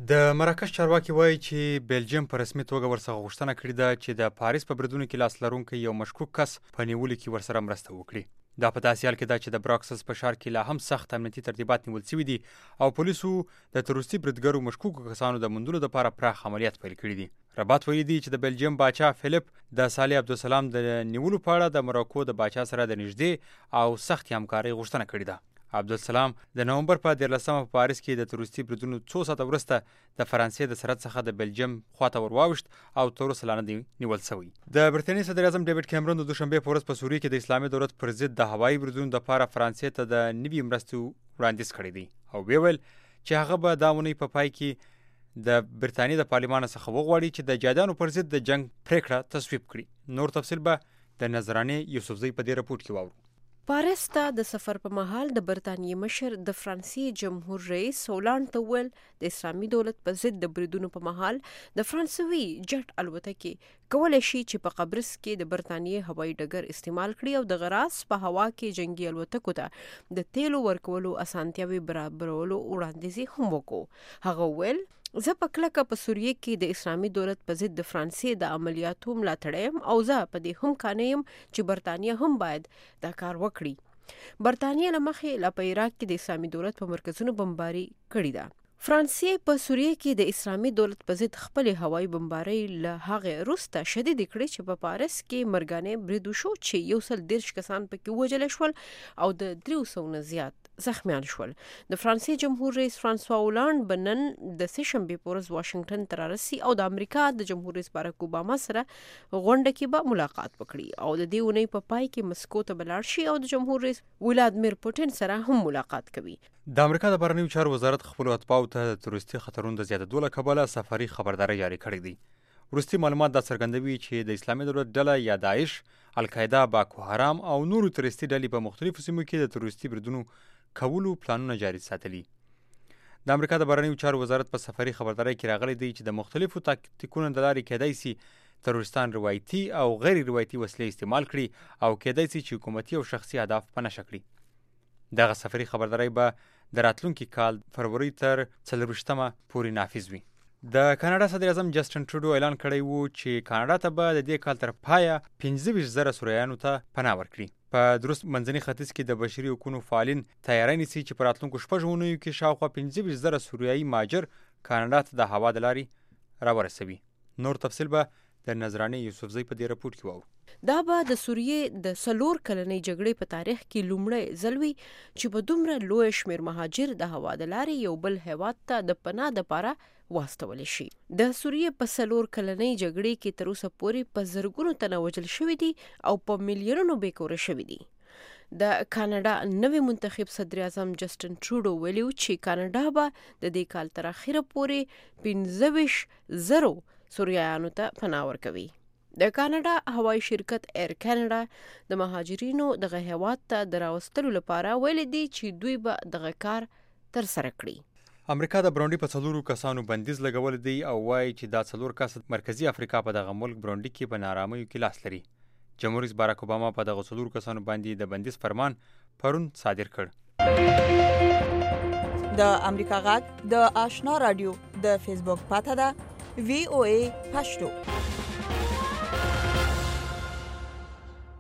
د مراکش چارواکي وایي چې بلجیم په رسمي توګه ورڅخه غوښتنه کړې ده چې د پاریس په بریدونو کې لاس لرونکی یو مشکوک کس په نیولو کې ورسره مرسته وکړي. دا په داسې حال کې ده چې د براکسس په ښار کې لا هم سخت امنیتي ترتیبات نیول شوي دي او پولیسو د تروریستي بریدګرو مشکوکو کسانو د موندلو لپاره پراخ عملیات پیل کړي دي. رباط ویلي دی چې د بلجیم باچا فلیپ د صالح عبدالسلام د نیولو په اړه د مراکو د باچا سره د نږدې او سخت همکارۍ غوښتنه کړې ده. عبدالسلام د نومبر په 14 په پاریس کې د تروریستي بریدونو 2 ساعته وروسته د فرانسې د سرحد څخه د بلجیم خواته ورواوښت او تر اوسه لا نه دی نیول شوی. د برتانیې صدر اعظم ډیوډ کیمرون د دوشنبه په ورځ په سوریه کې د اسلامي دولت پر ضد د هوایي بریدونو لپاره فرانسې ته د نوي مرستو وړاندیز کړی دی او ویل چې هغه به دا ونی په پای کې د برتانیې د پارلمان څخه وغواړي چې د جادانو پر ضد د جنگ پریکړه تصویب کړي. نور تفصیل به د نظرانې یوسفزۍ په دې رپورټ کې واورو. پاریس ته د سفر په مهال د برتانیې مشر د فرانسې جمهور رئیس هولانډ ته ویل د اسلامي دولت په ضد د بریدونو په مهال د فرانسوي جټ الوتکې کولی شي چې په قبرص کې د برتانیې هوایي ډګر استعمال کړي او د غراس په هوا کې جنگي الوتکو ته د تیلو ورکولو اسانتیاوي برابرولو وړاندیز هم وکړو. هغه ویل زه په کلکه په سوریه کې د اسلامي دولت په ضد د فرانسې د عملیاتو ملاتړ یم او زه په دې هم قانع یم چې برتانیه هم باید دا کار وکړي. برتانیه له مخې لا په عراق کې د اسلامي دولت په مرکزونو بمباري کړې ده. فرانسې په سوریه کې د اسلامي دولت په ضد خپل هوایي بمباري له هغه وروسته شدید کړې چې په پاریس کې مرګانه برید وشو چې 130 کسان پکې وژل شول او د 300 نه زیات زخمیان شول. د فرانسې جمهور رئیس فرانسوا هولانډ بنن د سهشنبه په ورځ واشنگټن ته رارسي او د امریکا د جمهور رئیس باراک اوباما سره غونډه کې به ملاقات وکړي او د دې اونۍ په پای کې مسکو ته بلاړ شي او د جمهور رئیس ولادیمیر پوتین سره هم ملاقات کوي. د امریکا د بهرنیو چارو وزارت خپل اتباعو ته د تروریستي خطرونو د زیاتېدو له کبله سفري خبرداری جاری کړی دی. وروستي معلومات دا څرګندوي چې د اسلامي دولت ډله یا داعش، القاعده، باکو حرام او نورو تروریستي ډلې په مختلفو سیمو کې د تروریستي بریدونو کولو پلانونه جاري ساتلي. د امریکا د بهرنیو چارو وزارت په سفري خبرداری کې راغلی دی چې د مختلفو تاکتیکونو د لارې کېدای شي تروریستان روایتي او غیر روایتي وسلې استعمال کړي او کېدای شي چې حکومتي او شخصي اهداف په نښه کړي. دغه سفري خبرداری به د راتلونکي کال فروری تر 24مه پورې نافذ وي. د کاناډا صدر اعظم جسټن ټروډو اعلان کړی وو چې کاناډا ته به د دې کال تر پایه 25,000 سوریانو ته پناه ورکړي. په درست منځني ختیځ کې د بشري حقوقو فعالین تیاری نیسي چې په راتلونکو 6 اونیو کې شاوخوا 25,000 سوریایي مهاجر کاناډا ته د هوا د لارې راورسوي. نور تفصیل به د نظرانې یوسفزۍ په دې رپورټ کې واورو. دا به د سوریې د 4 کلنۍ جګړې په تاریخ کې لومړی ځل وي چې په دومره لوی شمیر مهاجر د هوا د لارې یو بل هیواد ته د پناه لپاره واستول شي. د سوریې په 4 کلنۍ جګړې کې تر اوسه پورې په زرګونو تنه وژل شوي دي او په میلیونونو بیکوره شوي دي. د کاناډا نوی منتخب صدر اعظم جسټن ټروډو ویلي چې کاناډا به د دې کال تر اخره پورې 25,000 سوریایانو ته پناه ورکوي. د کاناډا هوایي شرکت ایر کاناډا د مهاجرینو دغه هیواد ته د راوستلو لپاره ویلي دی چې دوی به دغه کار تر سره کړي. امریکا د برونډي په 4 کسانو بندیز لګول دی او وایي چې دا 4 کس مرکزی افریقا په دغه ملک برونډي کې په نارامیو کې لاس لري. جمهور رئیس باراک اوباما په دغه 4 کسانو باندې د بندیز فرمان پرون صادر کړ. د امریکا غږ د آشنا رادیو د فیسبوک پاڼه ده VOA پښتو.